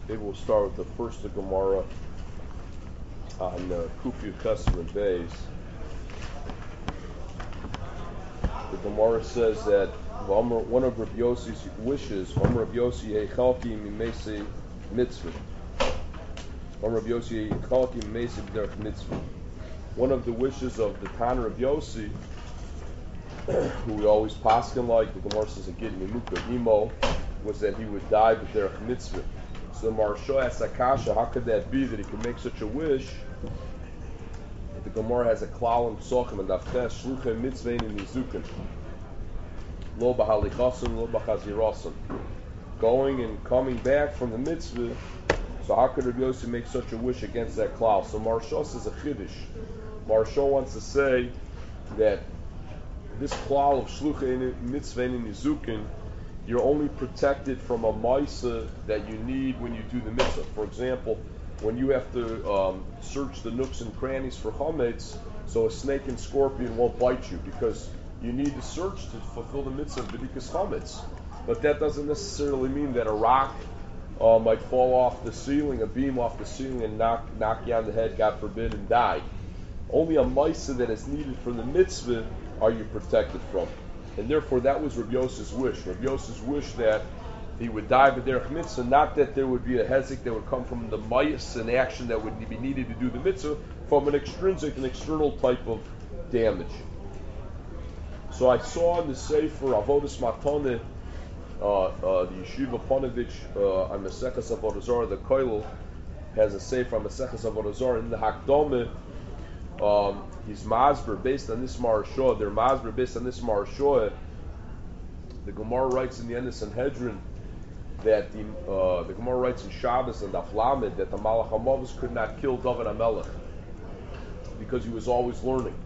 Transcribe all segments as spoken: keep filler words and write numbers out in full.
Maybe we'll start with the first of Gemara on uh, Kufi Chesed and Beis. The Gemara says that one of Rabbi Yossi's wishes, one Rabbi Yossi Echalki Mimesi Mitzvah. One Rabbi Yossi Echalki Mimesi B'derech Mitzvah. One of the wishes of the Tan Rabbi Yossi, who we always paskin like, the Gemara says again, Nimuka Imo, was that he would die B'derech Mitzvah. So the Maharsha asks Akasha, how could that be that he could make such a wish? The Gemara has a klal and psochim and daftes shluchem mitzvein and nizukin lo b'halichasim lo b'chazirasim, going and coming back from the mitzvah. So how could Rabbi Yossi make such a wish against that klal? So Maharsha says a chiddush. Maharsha wants to say that this klal of shluchem mitzvein and nizukin, you're only protected from a maisa that you need when you do the mitzvah. For example, when you have to um, search the nooks and crannies for chametz, so a snake and scorpion won't bite you, because you need to search to fulfill the mitzvah of b'dikas chametz. But that doesn't necessarily mean that a rock uh, might fall off the ceiling, a beam off the ceiling, and knock knock you on the head, God forbid, and die. Only a maisa that is needed for the mitzvah are you protected from. And therefore, that was Rabbi Yossi's wish. Rabbi Yossi's wish that he would die b'derech mitzvah, not that there would be a hezek that would come from the mayas and action that would be needed to do the mitzvah, from an extrinsic and external type of damage. So I saw in the Sefer Avodas Matane, uh, uh, the Yeshiva Ponovich uh, on Maseches Avodah Zarah, the Koilel has a Sefer on Maseches Avodah Zarah in the Hakdome. Um, he's Masber based on this Maharsha. They're Masber based on this Maharsha. The Gemara writes in the end of Sanhedrin that the uh, the Gemara writes in Shabbos and Daf Lamed that the Malach HaMavos could not kill David HaMelech because he was always learning.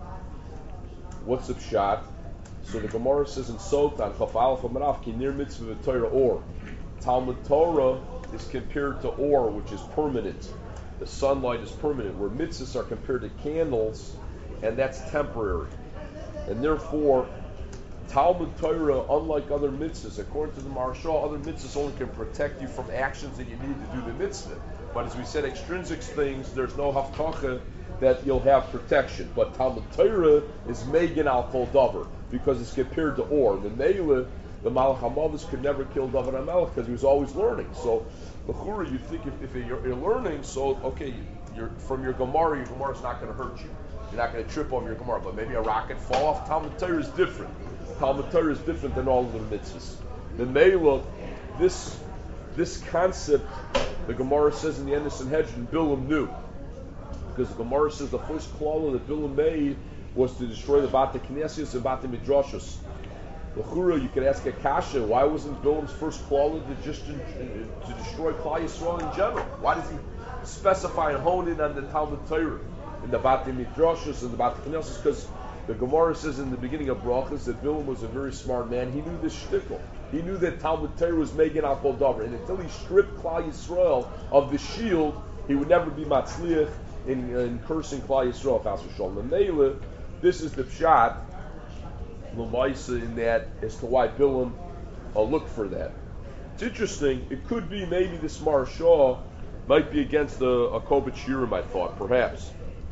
What's the pshat? So the Gemara says in Sotan Chaf Aleph Amaraf Kinir Mitzvah Torah Or. Talmud Torah is compared to or, which is permanent. The sunlight is permanent, where mitzvahs are compared to candles, and that's temporary. And therefore, Talmud Torah, unlike other mitzvahs, according to the Maharsha, other mitzvahs only can protect you from actions that you need to do the mitzvah. But as we said, extrinsic things, there's no haftacha that you'll have protection. But Talmud Torah is megan al kol davar, because it's compared to or. The Meila, the Malach HaMavos could never kill David HaMelech because he was always learning. So, L'chura, you think if, if you're, you're learning, so, okay, you're, from your Gemara, your Gemara is not going to hurt you. You're not going to trip over your Gemara, but maybe a rocket fall off. Talmud Torah is different. Talmud Torah is different than all of the mitzvahs. The Meila, this this concept, the Gemara says in the end of Sanhedrin, Bilam knew. Because the Gemara says the first klala that Bilam made was to destroy the Bate Knesios and Bate Midrashos. L'chura, you could ask a kasha, why wasn't Bilam's first klala to just to, to destroy Klal Yisrael in general? Why does he specify and hone in on the Talmud Torah in the Bate Midrashos and the Bate Knesios? Because the Gemara says in the beginning of Brachas that Bilam was a very smart man. He knew this shtickle. He knew that Talmud Torah was megan al kol davar, and until he stripped Klal Yisrael of the shield, he would never be matzliach in, in cursing Klal Yisrael. Chas v'sholom. And Meila, this is the pshat, l'maisa, in that as to why Bilam uh, looked for that. It's interesting. It could be maybe this Maharsha might be against a, a Kobach Shirim, I thought, perhaps.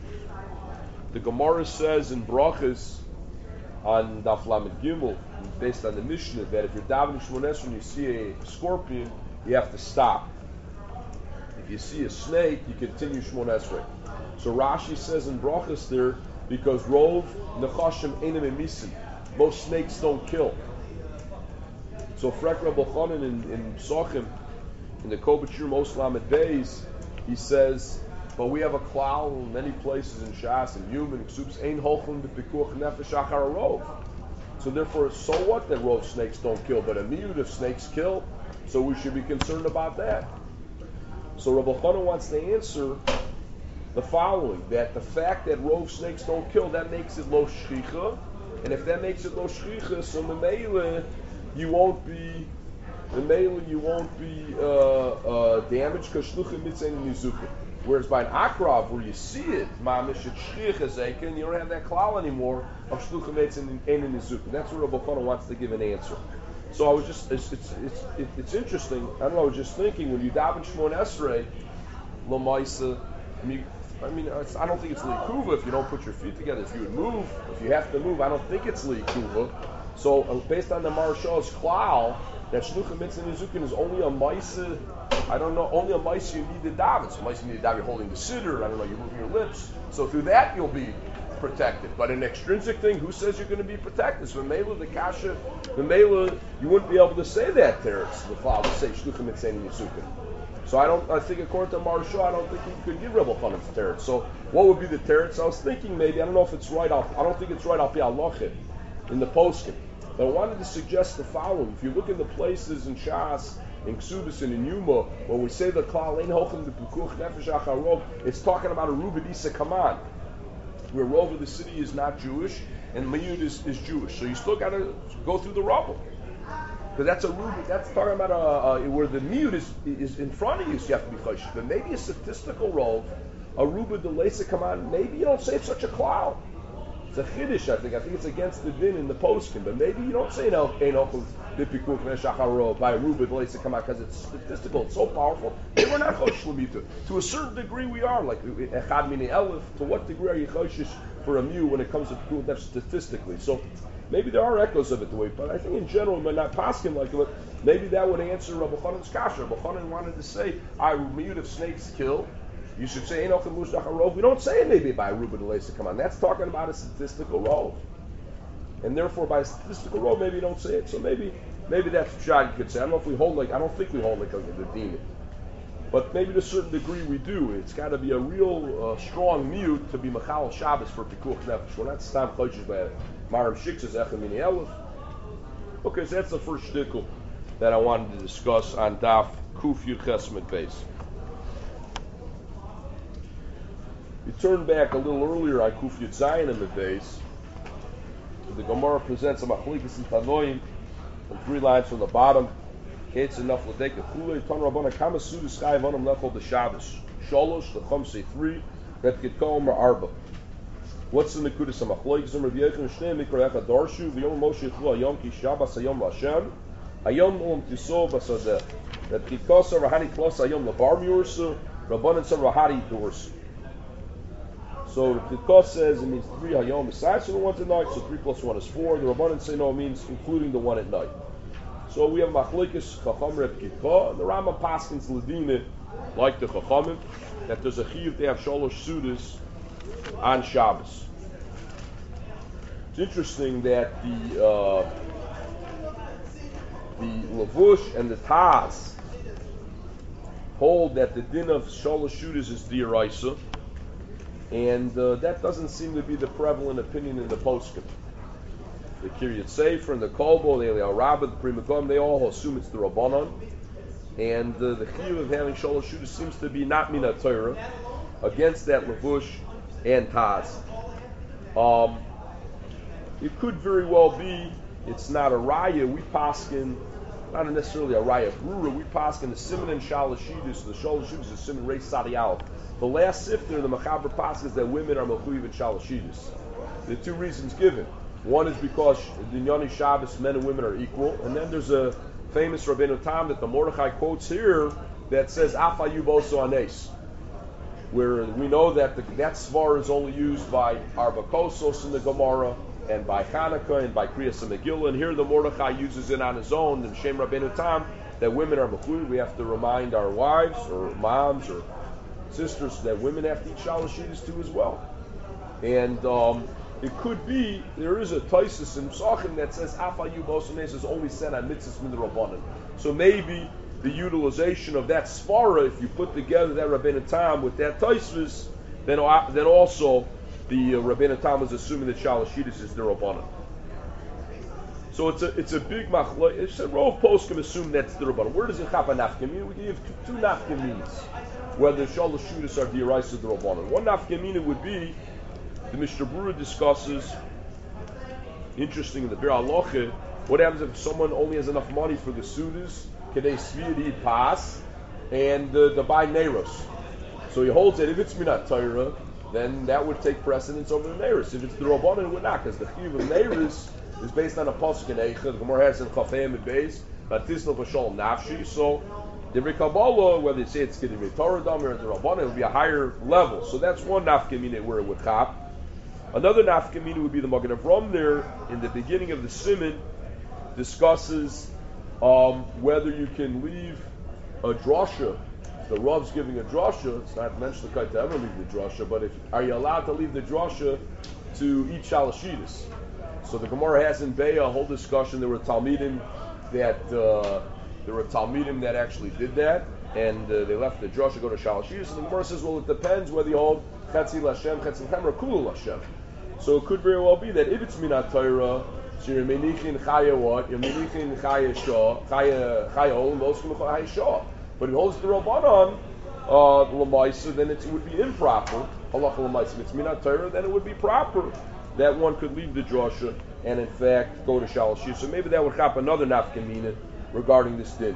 The Gemara says in Brachas on Daf Lamed Gimel, based on the Mishnah, that if you're davening Shmoneh Esrei and you see a scorpion, you have to stop. If you see a snake, you continue Shmoneh Esrei. So Rashi says in Brachas there, because Rov Nechashim Einem Emisim, most snakes don't kill. So Frek Rabbi Chanan in, in Psochim, in the Kobach Shirim Os Lamed Beis, he says, but we have a klal in many places in Shas and human Ksubs Ein Holchim B'Pikuach Nefesh Achar Rov. So therefore, so what that rov snakes don't kill, but a miut of snakes kill, so we should be concerned about that. So Rabbi Chanan wants to answer the following: that the fact that rov snakes don't kill, that makes it lo shchicha, and if that makes it lo shchicha, so the meila you won't be the meila you won't be uh, uh, damaged because shluchim mitzvah nizukim. Whereas by an akrav, where you see it, mamish it shchich and you don't have that klal anymore of shluchim mitzvah and nizukim. That's where Rabbi Chanan wants to give an answer. So I was just, it's it's it's, it, it's interesting. I don't know. I was just thinking when you daven Shmon Esrei, Lamaisa. I mean, I mean, it's, I don't think it's likuva if you don't put your feet together. If you would move, if you have to move, I don't think it's likuva. So uh, based on the Maharshala's klal, that shluchim mitzvah nizukin is only a maisa. I don't know, only a maisa you need to daven. So maisa you need to daven, you're holding the siddur. I don't know, you're moving your lips. So through that you'll be protected. But an extrinsic thing, who says you're going to be protected? So Mela, the kasha, the Mela, you wouldn't be able to say that teretz. The father say shluchim mitzvah nizukin. So I don't. I think according to Maharsha, I don't think you could give Rebbe Chanan's teretz. So what would be the teretz? I was thinking maybe. I don't know if it's right. Off, I don't think it's right off the halachah in the poskim. But I wanted to suggest the following: if you look in the places in Shas, in Ksubis, and in Yuma, when we say the klal ein hochem the pikuch nefesh acharov, it's talking about a rubed isa kaman, where rov of the city is not Jewish and Mayud is, is Jewish. So you still got to go through the rubble. Because that's a ruby, that's talking about a, a, where the mute is is in front of you, so you have to be choshev. But maybe a statistical role, a ruba de lesa come on, maybe you don't say it's such a cloud. It's a chiddush, I think. I think it's against the din in the poskim, but maybe you don't say no by ruba de lesa come on because it's statistical, it's so powerful. Hey, we're not choshev. To a certain degree we are, like echad mini elef. To what degree are you choshev for a mute when it comes to pikuch statistically? So maybe there are echoes of it the way, but I think in general, we're not pasking like it. Maybe that would answer Rabbi Chanan's kasha. Rabbi Chanan wanted to say, "I mute if snakes kill." You should say Enoch Mushdach Rov. We don't say it maybe by Ruben Lesa. Come on, that's talking about a statistical role, and therefore by a statistical role, maybe you don't say it. So maybe, maybe that's what Shad could say. I don't know if we hold like I don't think we hold like a, the demon, but maybe to a certain degree we do. It's got to be a real uh, strong mute to be Machal Shabbos for Pikuch Nefesh. We're not Stam Chodesh by Maram Shik's Echamini Elef. Okay, so that's the first shtickle that I wanted to discuss on Daf Kuf Yud Chesed Beis. You turn back a little earlier on Kuf Yud Zayin in the base. The Gemara presents a Machlikas in Tanoim, and three lines from the bottom. Kates enough l'deka chulei ton rabbana kama sudas chai vonam lechol the Shabbos sholosh l'chom say three ret kitkom or arba. What's the nekudas hamachloik zum Rav Yechon shnei mikra echad darshu v'yom Moshe chlu hayom ki Shabbos hayom l'Hashem hayom olam tiso b'sadeh ret kitkos rahani klos hayom l'bar miursu rabbanan some rahani dorsu. So the Kitkos says it means three hayom besides the one at night, so three plus one is four. The rabbanan say no, it means including the one at night. So we have Machlekes Chacham Reb Kitkah, and the Rama Paskins Ladina, like the Chachamim, that there's a chiyuv to have shalosh sudas on Shabbos. It's interesting that the uh, the Lavush and the Taz hold that the din of shalosh sudas is d'oraisa, and uh, that doesn't seem to be the prevalent opinion in the poskim. The Kiryat Sefer and the Kolbo, the Eliyahu Rabbah, the Pri Mekom, they all assume it's the Rabbanon. And uh, the chiyuv of having shalosh shudas seems to be not mina Torah, against that Lavush and Taz. Um, it could very well be it's not a raya. We paskin, not necessarily a raya brura. We paskin the siman and shalosh shudas. The shalosh shudas is siman reis sadiyal. The last sifter, the Mechaber paskins that women are mechuyev in shalosh shudas. The two reasons given. One is because the Yoni Shabbos, men and women are equal, and then there's a famous Rabbeinu Tam that the Mordechai quotes here that says "Afayu boso anes," where we know that the, that svar is only used by Arba Kosos in the Gemara and by Chanukah and by Kriyas and Megillah, and here the Mordechai uses it on his own in Shem Rabbeinu Tam that women are mechuyev. We have to remind our wives or moms or sisters that women have to eat shalosh shudas too as well, and. Um, It could be, there is a Taisus in Psachim that says, Afayu Bosanes is only sent on mitzvahs min Rabbanan. So maybe the utilization of that Svara, if you put together that Rabbeinu Tam with that Taisus, then, then also the uh, Rabbeinu Tam is assuming that Shalosh Shudas is the Rabbanan. So it's a it's a big machlok. It's a row of poskim assume that's the Rabbanan. Where does it happen nafkamin? We can give two, two nafkamins, whether Shalosh Shudas are the Erais or the Rabbanan. One nafkamina would be, the Mishnah Berurah discusses, interesting in the Bir Halacha, what happens if someone only has enough money for the sudas, can they sviyad pass, and uh, the buy neiros. So he holds that if it's minat Torah, then that would take precedence over the neiros. If it's the Rabbanan, it would not, because the chiyuv of neiros is based on a pasuk in Eicha. The Gemara has in Chafayim and Beis, Batisno B'Shalom Nafshi. So the Kabbalah, whether you say it's getting a Torah dam or the Rabbanan, it would be a higher level. So that's one nafkamina where it would chap. Another nafkamina would be the Magen Avram there in the beginning of the Siman discusses um, whether you can leave a drasha. The Rav's giving a drasha. It's not mentioned to ever leave the drasha, but if are you allowed to leave the drasha to eat shalashidis? So the Gemara has in Be'ah a whole discussion. There were Talmidim that uh, there were Talmidim that actually did that, and uh, they left the drasha to go to shalashidis. And the Gemara says, well, it depends whether you hold chetzi l'Hashem, chetzi l'Hashem, or kulu l'Hashem. So it could very well be that if it's minat Torah, so you're menichin chaya what? You're menichin chaya shah, chaya chaya ol, and most chaya shah. But if it holds the Rabbanon uh, l'maisa, then it would be improper. Halacha l'maisa. If it's minat Torah, then it would be proper that one could leave the drasha and in fact go to shalashir. So maybe that would chap another nafkamina regarding this din.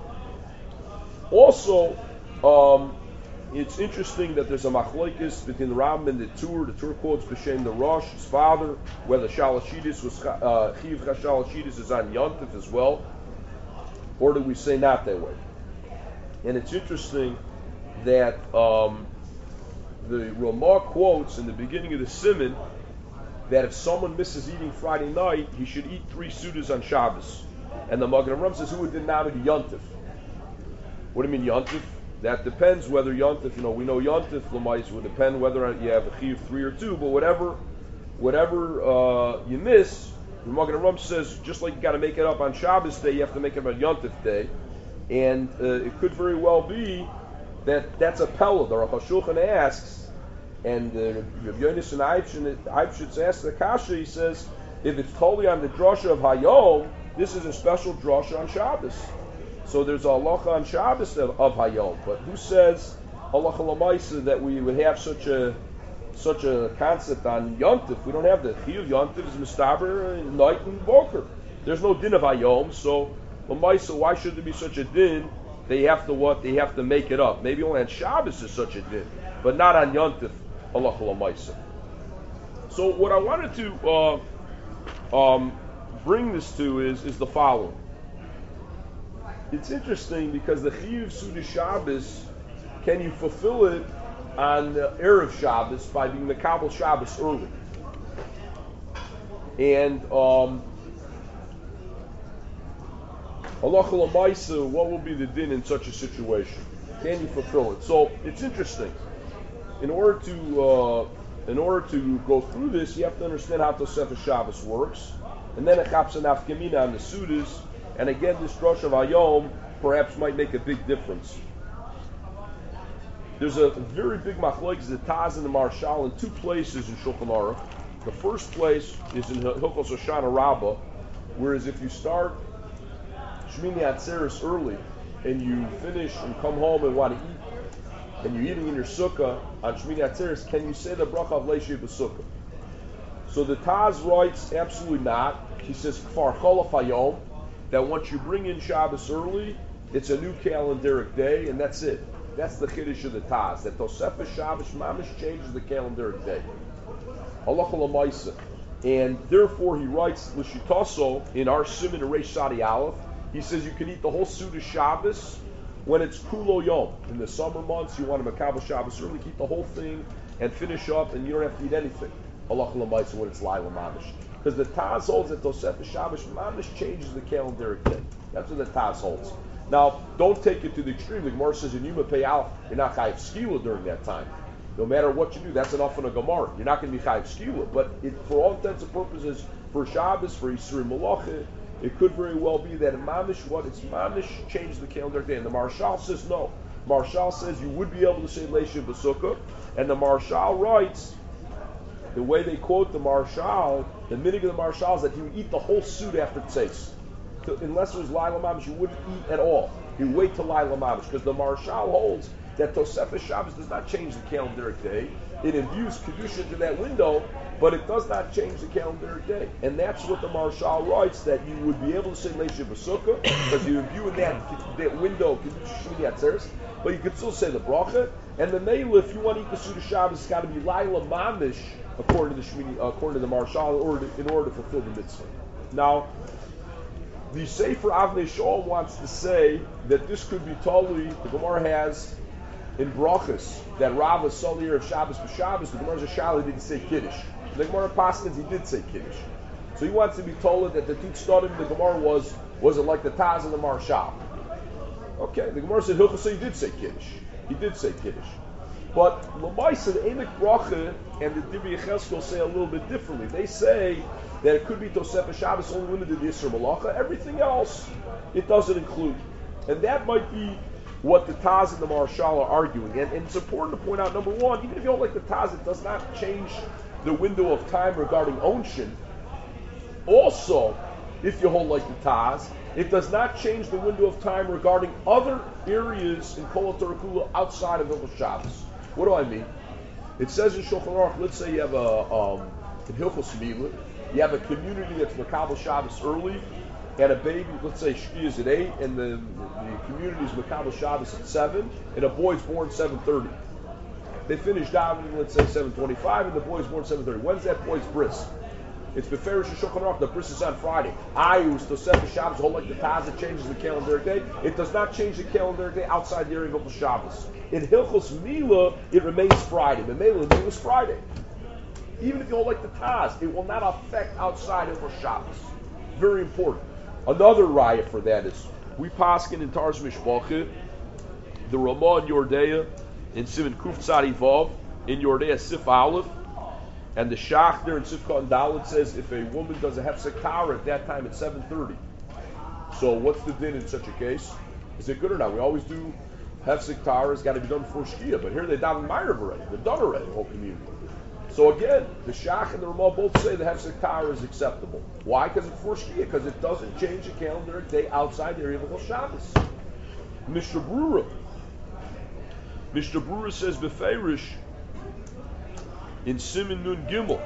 Also, um, it's interesting that there's a machlokes between the Rambam and the Tur. The Tur quotes b'shem the Rosh, his father, whether shalashidis was uh, chiv shalashidis is on yontif as well, or do we say not that way? And it's interesting that um, the Ramah quotes in the beginning of the Siman that if someone misses eating Friday night, he should eat three sudas on Shabbos. And the Magen Avram says, who would denote yontif? What do you mean yontif? That depends whether yontif, you know, we know yontif lemais would depend whether you have a chiyuv three or two, but whatever, whatever uh, you miss, the Magen Avram says just like you got to make it up on Shabbos day, you have to make it on yontif day, and uh, it could very well be that that's a pella. The Aruch HaShulchan asks, and uh, Rav Yonis and Eibshitz asks the kasha. He says if it's totally on the drasha of Hayom, this is a special drasha on Shabbos. So there's a halacha on Shabbos of, of Hayom, but who says halacha l'maisa that we would have such a such a concept on Yontif? We don't have the chiyuv. Yontif is mistaber night and boker. There's no din of Hayom, so l'maisa, why should there be such a din? They have to what? They have to make it up. Maybe only on Shabbos is such a din, but not on Yontif halacha l'maisa. So what I wanted to uh, um, bring this to is is the following. It's interesting because the Chiyuv Suda Shabbos, can you fulfill it on uh, Erev Shabbos by being Mekabel Shabbos early? And um, halacha l'maisa, what will be the din in such a situation? Can you fulfill it? So it's interesting. In order to uh, in order to go through this, you have to understand how Tosefes Shabbos works, and then a chapsa nafkamina on the Sudas. And again, this drush of Hayom perhaps might make a big difference. There's a very big machlokes, the Taz and the Marshal, in two places in Shulchan Aruch. The first place is in Hilchos Hoshana Rabbah, whereas if you start Shmini Atzeres early and you finish and come home and want to eat, and you're eating in your sukkah on Shmini Atzeres, can you say the bracha of Leishiv B'sukkah? So the Taz writes, absolutely not. He says, Kfar Cholaf Hayom, that once you bring in Shabbos early, it's a new calendaric day, and that's it. That's the chiddush of the Taz. That Tosefes Shabbos Mamish changes the calendaric day. Halacha l'maisa, and therefore he writes l'shitaso in our Siman Reish Sadi Aleph. He says you can eat the whole suda Shabbos when it's kulo yom. In the summer months, you want to makabel Shabbos early, eat the whole thing and finish up, and you don't have to eat anything. Halacha l'maisa when it's laila mamish. Because the Taz holds that Tosefes Shabbos Mamish changes the calendaric day. That's what the Taz holds. Now, don't take it to the extreme. The Gemara says in Yuma Peyal, you're not chayiv skila during that time. No matter what you do, that's enough in a Gemara. You're not going to be chayiv skila. But it, for all intents and purposes, for Shabbos, for Yisur Malacha, it could very well be that in Mamish, what it's Mamish changes the calendaric day. And the Marshal says no. Marshal says you would be able to say Leishiv B'sukkah, and the Marshal writes, the way they quote the Marshal, the minig of the Marshal is that he would eat the whole suit after Tzeis. So unless it was Laila Mamish, you wouldn't eat at all. You wait till Laila Mamish, because the Marshal holds that Tosefes Shabbos does not change the calendaric day. It imbues Kedusha into that window, but it does not change the calendaric day. And that's what the Marshal writes, that you would be able to say Leishiv B'sukkah, because you imbue in that, that window Kedusha Shmini Atzeres, but you could still say the bracha. And the Meila, if you want to eat the Suda Shabbos, it's got to be Laila Mamish, according to the Shmini, uh, according to the Marshal, in order to, in order to fulfill the mitzvah. Now, the Sefer Avnei Shalom wants to say that this could be totally, the Gemara has in Brachas, that Rav was Solir of Shabbos for Shabbos, the Gemara's a Shal, he didn't say Kiddush. The Gemara Paskins, he did say Kiddush. So he wants to be told that the Tut Stodim, the Gemara was, was it like the Taz and the Marshal? Okay, the Gemara said Hilchos, so he did say Kiddush. He did say Kiddush. But Lamaisa, the Emek Bracha and the Divrei Yechezkel say a little bit differently. They say that it could be Tosefah Shabbos only limited to Yisr Malacha. Everything else, it doesn't include. And that might be what the Taz and the Marshal are arguing. And, and it's important to point out, number one, even if you don't like the Taz, it does not change the window of time regarding Onshin. Also, if you hold like the Taz, it does not change the window of time regarding other areas in Kol HaTorah Kula outside of Hilchos Shabbos. What do I mean? It says in Shulchan Aruch, let's say you have a, um, in Hilchos Milah, you have a community that's Makabel Shabbos early, and a baby, let's say Shki is at eight, and the, the community is Makabel Shabbos at seven, and a boy's born seven thirty. They finish davening, let's say seven twenty-five, and the boy's born seven thirty. When's that boy's bris? It's Beferish and Shulchan Aruch, the bris is on Friday. Ayus, Tosefah Shabbos, hold like the Taz, it changes the calendar day. It does not change the calendar day outside the area of Hilchos Shabbos. In Hilchos Milah, it remains Friday. Memela, Milah is Friday. Even if you hold like the Taz, it will not affect outside Hilchos Shabbos. Very important. Another raya for that is, we paskin in Tarz Mishpacha, the Ramah in Yordea, in Siman Kuf Tzadi Vav, in Yordea Sif Aleph, and the Shach there in Sifka and Dalit says if a woman does a hefsek tara at that time at seven thirty. So what's the din in such a case? Is it good or not? We always do hefsek tara, it's got to be done before Shkia, but here they daven Ma'ariv already. They're done already, the whole community. So again, the Shach and the Ramah both say the hefsek tara is acceptable. Why? Because it's before Shkia, because it doesn't change the calendar day outside the area of Hilchos Shabbos. Mishnah Brura. Mishnah Brura says Beferish in Siman Nun Gimel.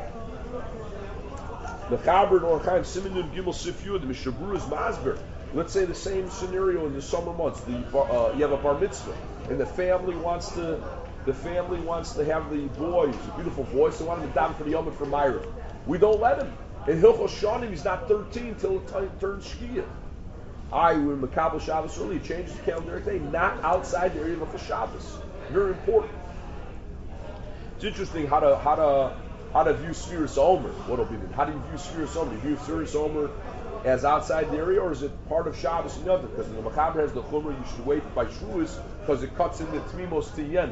The Chaber Or Chaim Siman Nun Gimel Sif Yud. The Mishnah Brura is Masber. Let's say the same scenario in the summer months. The uh, you have a bar mitzvah, and the family wants to the family wants to have the boy. He's a beautiful boy, so they want him to daven for the Yom for Myra. We don't let him. In Hilchos Shanim, he's not thirteen till it t- turns Shkia. I when Makabel Shabbos early, it changes the calendar every day, not outside the area of Hilchos Shabbos. Very important. It's interesting how to how to how to view Sfiras Omer. What'll be then? How do you view Sfiras Omer? Do you view Sfiras Omer as outside the area, or is it part of Shabbos and Yom? Because the Machaber has the Chumrah, you should wait by Shavuos because it cuts into Tmimos Tiyena.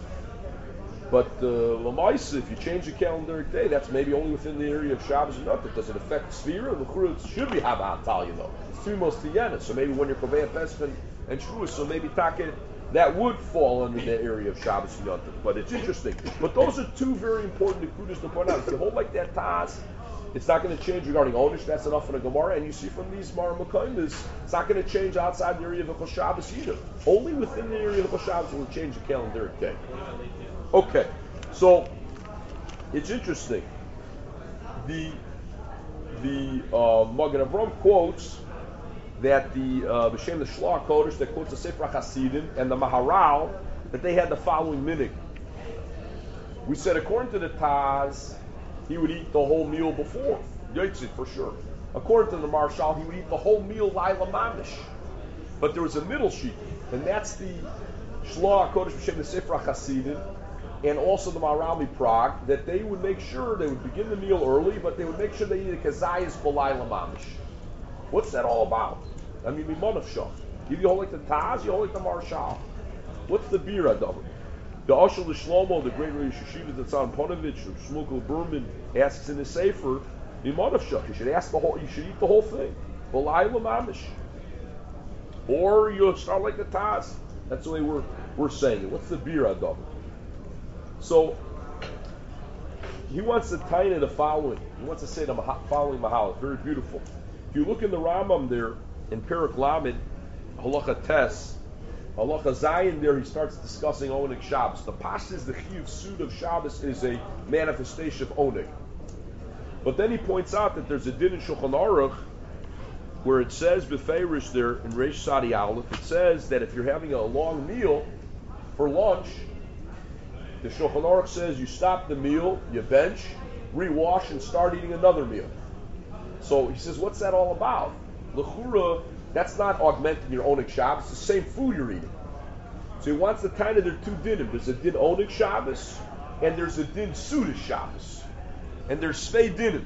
But uh, Lamaisa, if you change the calendar day, that's maybe only within the area of Shabbos and Yom. Does it affect Sfira? The it should be Haba Antalya though. It's Tmimos Tiyena. So maybe when you're Kovei Pesach and, and Shavuos, so maybe Taka. That would fall under the area of Shabbos and Yom Tov. But it's interesting. But those are two very important nekudas to point out. If you hold like that Taz, it's not going to change regarding Onish. That's enough in a Gemara. And you see from these Mara Makaimis, it's not going to change outside the area of Hilchos Shabbos either. Only within the area of Hilchos Shabbos will it change the calendar day. Okay. So, it's interesting. The the uh, Magen Avram quotes that the uh, B'Shem the Shloach Kodesh that quotes the Sefer Hasidim and the Maharal that they had the following minig. We said according to the Taz, he would eat the whole meal before Yotzit for sure. According to the Marshal, he would eat the whole meal Laila Mamish. But there was a middle sheet, and that's the Shloach Kodesh B'Shem the Sefer Hasidim and also the Maharal Prague that they would make sure they would begin the meal early, but they would make sure they eat a Kazayas B'Laila Mamish. What's that all about? I mean, Mimonov Shach. You hold like the Taz, you hold like the Marshal. What's the beer Adav? The Ashel Shlomo, the great Rosh Yeshiva that's on Ponovich, or Shmuel Berman asks in his Sefer, Mimonov Shach. You should ask the whole. You should eat the whole thing. B'layla mamish. Or you start like the Taz. That's the way we're we're saying it. What's the beer Adav? So he wants to tie in the following. He wants to say the following Mahal. Very beautiful. If you look in the Rambam there, in Perak Lamed, Halacha Tes, Halacha Zayin there, he starts discussing Oneg Shabbos. The Pashtas, the Chiyuv Sud of Shabbos is a manifestation of Oneg. But then he points out that there's a din in Shulchan Aruch where it says, Beferish there, in Reish Sadi Aleph, it says that if you're having a long meal for lunch, the Shulchan Aruch says you stop the meal, you bench, rewash, and start eating another meal. So he says, what's that all about? L'chura, that's not augmenting your Oneg Shabbos. It's the same food you're eating. So he wants the kind of there are two dinim. There's a din Oneg Shabbos, and there's a din Suda Shabbos. And there's Svei dinim.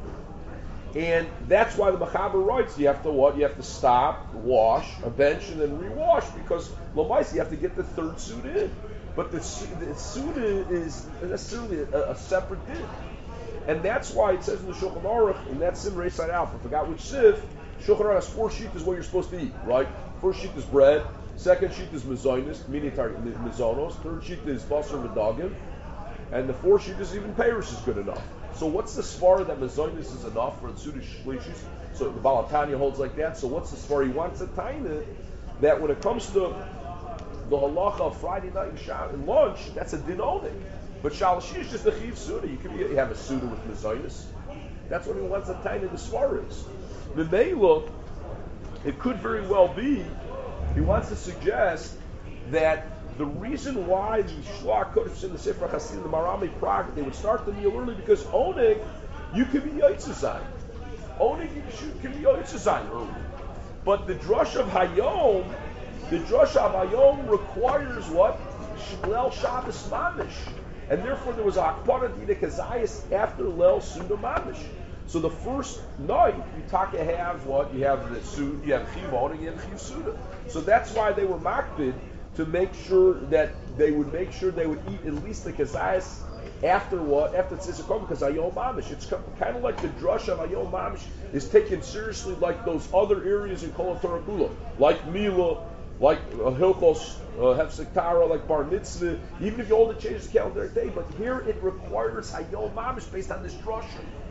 And that's why the Mechaber writes, you have to what? You have to stop, wash, a bench, and then rewash, because Lamaisi, you have to get the third Suda in. But the, the Suda is necessarily a, a separate din. And that's why it says in the Shulchan Aruch, in that Sim Reis Side Alpha, I forgot which Siv, Shulchan Aruch has four sheet is what you're supposed to eat, right? First sheet is bread, second sheet is Mazonis, meaning Mazonos, third sheet is Basar Medagim, and the fourth sheet is even Paris is good enough. So what's the svara that Mazonis is enough for the Suda Shlishis? So the Balatanya holds like that. So what's the svara? He wants a taina that when it comes to the halacha of Friday night and, Shab- and lunch, that's a din only. But Shalashi is just a chiv Suda. You can be, you have a Suda with Mazonis. That's what he wants a taina the svara is. The Meila, it could very well be, he wants to suggest that the reason why the Shloach Kodesh in the Sefer Chassidim, the Marami Prague, they would start the meal early because Oneg, you can be Yitzhazayim. Oneg, you can be Yitzhazayim early. But the Drush of Hayom, the Drush of Hayom requires what? Lel Shabbos Mamish. And therefore there was a Akpara Dina Kazayas after Lel Suda Mamish. So the first night, you talk to have what? You have the Suda, you have Chiv Oneg, you have Chiv Suda. So that's why they were makbid to make sure that they would make sure they would eat at least the kazayas after what? After Tzitzakom, because Ayom Mamish. It's kind of like the drush of Ayom Mamish is taken seriously like those other areas in Kol Torah Kula, like Mila, like uh, Hilchos, uh, Hefsek Tara, like Bar Mitzvah, even if you hold to change the calendar day, but here it requires Ayom Mamish based on this drush.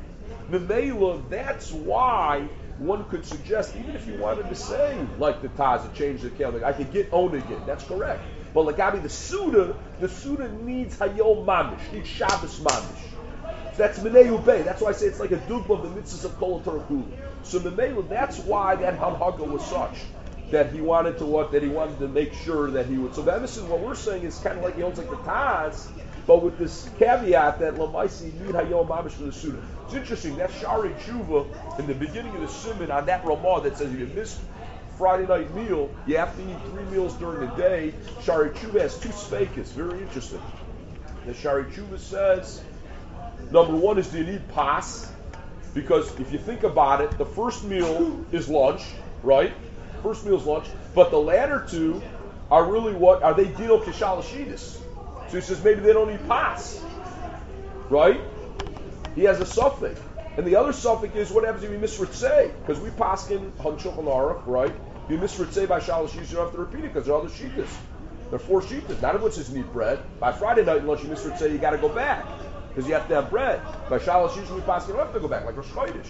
Memela, that's why one could suggest, even if you wanted to say, like the Taz, to change the calendar, I could get Oneg in. That's correct. But Lagabi, the Suda, the Suda needs Hayom Mamish, needs Shabbos Mamish. So that's Meneu Bey. That's why I say it's like a dugma of the mitzvahs of Kol Torah Kula. So Memela, that's why that Hanhaga was such that he wanted to what? That he wanted to make sure that he would. So Emerson, what we're saying is kind of like he owns like the Taz, but with this caveat that Lamaisi need Hayom Mamish for the Suda. It's interesting, that Shari Tshuva in the beginning of the Simon on that Ramah that says if you missed Friday night meal, you have to eat three meals during the day. Shari Tshuva has two speikas, very interesting. The Shari Tshuva says, number one is do you need pas? Because if you think about it, the first meal is lunch, right? First meal is lunch, but the latter two are really what? Are they Dino Kishalashidis? So he says maybe they don't need pas, right? He has a suffix. And the other suffix is what happens if you miss Ritzei? Because we paskin on Shulchan Aruch, right? If you miss Ritzei by Shalosh Yis, you don't have to repeat it because there are other Shitas. There are four Shitas. None of which is need bread. By Friday night, unless you miss Ritzei, you got to go back because you have to have bread. By Shalosh Yis, we paskin, you don't have to go back, like Rosh Chodesh.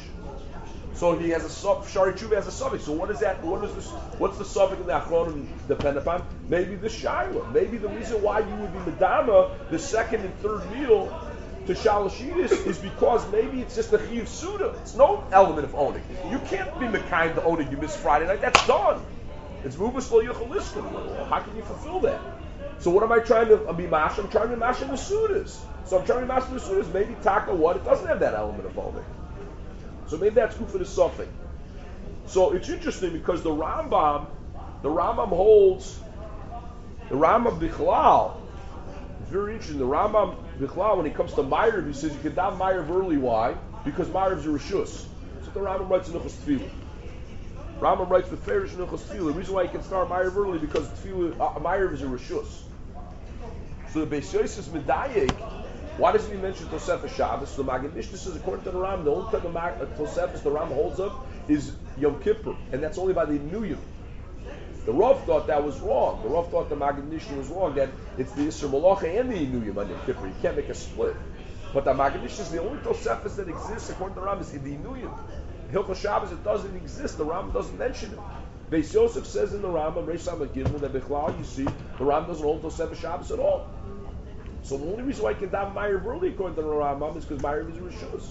So he has a sub. Shari Tshuva has a suffix. So what is that? What is this? What's the suffix in the Achronim depend upon? Maybe the Shaila. Maybe the reason why you would be Medama the second and third meal to Shalashidis is because maybe it's just a Chiv Suda. It's no element of Oneg. You can't be Mekayim the Oneg you missed Friday night. That's done. It's Mubas Lo Yuchalistim. How can you fulfill that? So what am I trying to be mash? I'm trying to mash in the Sudas. So I'm trying to mash in the Sudas. Maybe Taka what? It doesn't have that element of Oneg. So maybe that's good for the suffix. So it's interesting because the Rambam, the Rambam holds, the Rambam Bichlal, it's very interesting. The Rambam Bichlal, when he comes to Ma'ariv, he says you can daven Ma'ariv early. Why? Because Ma'ariv is a Rishus. That's what the Rambam writes in Nuchas Tefillah. Rambam writes the Ferish in Nuchas Tefillah. The reason why you can start Ma'ariv early because Tefillah, uh, Ma'ariv is a Rishus. So the Beis Yosef Medayek, why doesn't he mention Tosefes Shabbos? The Magen Mishnah says, according to the Ram, the only time the Mag- Tosefes the Ram holds up is Yom Kippur, and that's only by the Nuyim. The Rav thought that was wrong. The Rav thought the Magen Mishnah was wrong, that it's the Yisr Malacha and the Nuyim on Yom Kippur. You can't make a split. But the Magen Mishnah is the only Tosefes that exists, according to the Ram, is in the Nuyim. Hilchos Shabbos, it doesn't exist. The Ram doesn't mention it. Beis Yosef says in the Rambam, Reish Samach Gimel, that Bichlal, you see, the Ram doesn't hold Tosefes Shabbos at all. So the only reason why I can daven Ma'ariv early according to the Rambam is because Ma'ariv is a Rishus.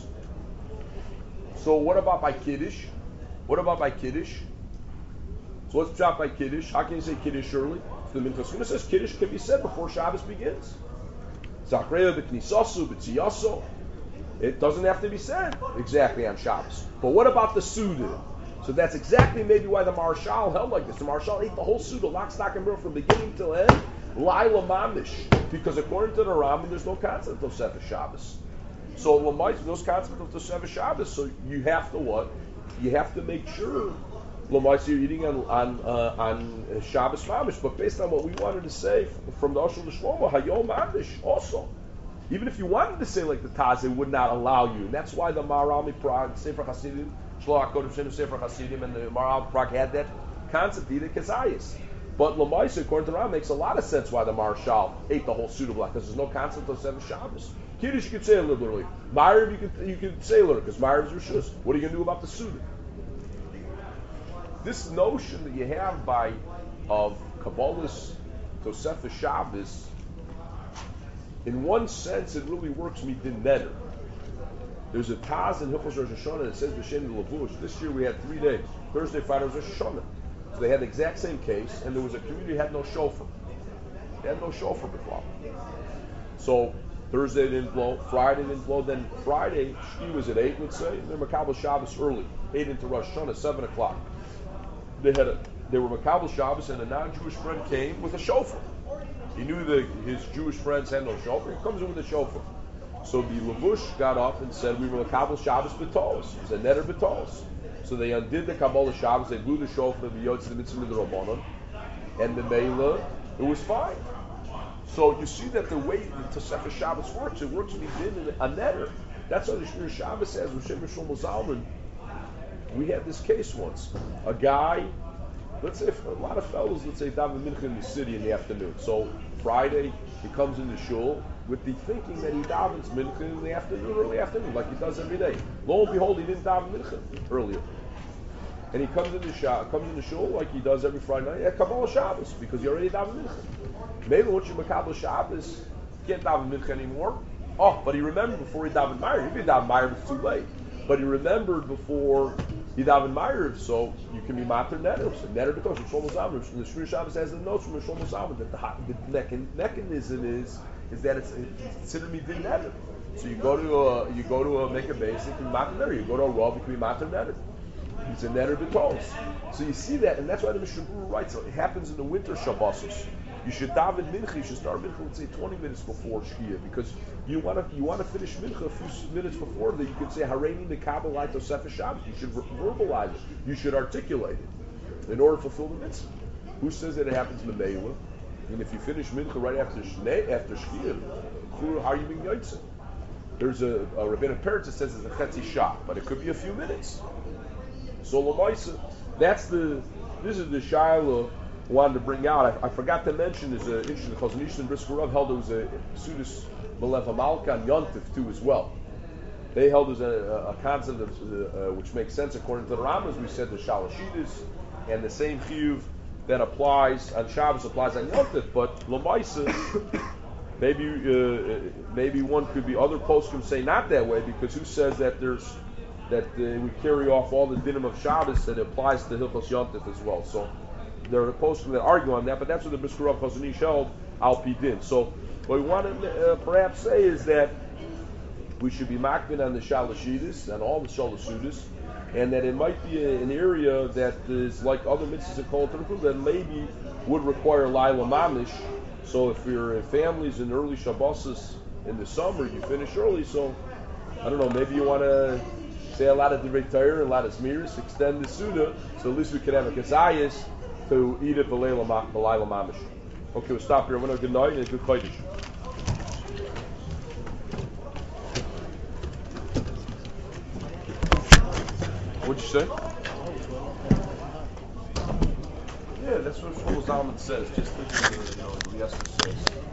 So what about by Kiddush? What about by Kiddush? So what's shot by Kiddush? How can you say Kiddush early? So the Minchas Chumah says Kiddush can be said before Shabbos begins. Zakreya b'knisasu b'tziyaso. It doesn't have to be said exactly on Shabbos. But what about the Suda? So that's exactly maybe why the Marshal held like this. The Marshal ate the whole Suda, lock, stock, and barrel from beginning till end, Laila Mamish. Because according to the Rambam, there's no concept of Tosefes Shabbos. So Lamais, those concepts of Tosefes Shabbos, so you have to what? You have to make sure Lamais you're eating on on, uh, on Shabbos Mamish. But based on what we wanted to say from the Oshel to Shlomo, Hayom Mamish also. Even if you wanted to say like the Taz, it would not allow you. And that's why the Maharal Prague, Sefer Hasidim, Shloach Kodesh Shem Sefer Hasidim, and the Maharal Prague had that concept, either Kezayis. But Lamaisa, according to Ram, makes a lot of sense why the Marshal ate the whole Suda block, because there's no concept of seven Shabbos. Kiddush you could say literally. Ma'ariv you could you could say literally, because Ma'ariv is Rishus. What are you going to do about the Suda? This notion that you have by of Kabbalah's Tosefes Shabbos, in one sense, it really works me din neder. There's a Taz in Hilchos Rosh Hashanah that says B'Shem Lavush. This year we had three days. Thursday, Friday was Rosh Hashanah. So they had the exact same case, and there was a community that had no shofar. They had no shofar before. So Thursday didn't blow, Friday didn't blow. Then Friday, Shki was at eight, let's say. They're Makabel Shabbos early, eight into Rosh Hashanah, seven o'clock. They had a, they were Makabel Shabbos, and a non-Jewish friend came with a shofar. He knew that his Jewish friends had no shofar. He comes in with a shofar. So the Lavush got up and said, we were Makabel Shabbos B'Tos. He said, Neder B'Tos. So they undid the Kabbalah Shabbos, they blew the shofar of the Yotz, the Mitzvah, the Rabbanon, and the Mela, it was fine. So you see that the way the Tosefes Shabbos works, it works within a Neder. That's why the Shmir Shabbos says, with Shem Shlomo Zalman, we had this case once. A guy, let's say, a lot of fellows, let's say, daven mincha in the city in the afternoon. So Friday, he comes into shul with the thinking that he davens mincha in the afternoon, early afternoon, like he does every day. Lo and behold, he didn't daven mincha earlier. And he comes into shul, comes into shul like he does every Friday night at Kabbalah Shabbos, because he already daven mincha. Maybe once you Kabbalah Shabbos, he can't daven mincha anymore. Oh, but he remembered before he davened Ma'ariv. If he davened Ma'ariv, it's too late. But he remembered before he davened Ma'ariv, so you can be mater neder. So neder because Shlomo Zalman, the Shmir Shabbos has the notes from Shlomo Zalman that the, the mechan, mechanism is is that it's, it's considered me din neder. So you go to a, you go to a make a basic, you can be mater neder. You go to a rav, you can be mater neder. It's a neder b'tos. So you see that, and that's why the Mishnah Berurah writes. So it happens in the winter Shabbosos. You should daven mincha. You should start mincha, let's say, twenty minutes before Shkia, because you want to you want to finish mincha a few minutes before that. You could say Hareini Nekabel Tosefes Shabbos. You should verbalize it. You should articulate it in order to fulfill the mitzvah. Who says that it happens in the Meila? And if you finish mincha right after Shnei, after Shkia, how are you being yaitze? There's a, a rabbinic parent that says it's a chetzi shot, but it could be a few minutes. So Lamaisa, that's the this is the Shiloh wanted to bring out. I, I forgot to mention there's an interesting Chazon Ish and Brisker Rav held there was a Sudas Malev Hamalka and Yontif too as well. They held as a, a concept of, uh, which makes sense according to the Rambam, as we said, the Shalashidis, and the same chiyuv that applies on Shabbos applies on Yontif. But Lamaisa, maybe uh, maybe one could be other poskim say not that way, because who says that there's that uh, we carry off all the dinim of Shabbos that applies to Hilchos Yontif as well. So there are poskim that argue on that, but that's what the Brisker Rav Chazon Ish held al pi din. So what we want to uh, perhaps say is that we should be makbid on the Shalashidis and all the Shalashudis, and that it might be a, an area that is like other mitzvahs in Kol Torah that maybe would require Laila Mamish. So if you're in families in early Shabbos in the summer, you finish early. So I don't know, maybe you want to say a lot of Divrei Torah and a lot of Zmiris, extend the Suda, so at least we could have a Kazayas to eat it B'Layla Mamish. Okay, we'll stop here. I want to good night and a good Kodesh. What'd you say? Yeah, that's what Shlomo Zalman says. Just listen to, you know, what he has to say.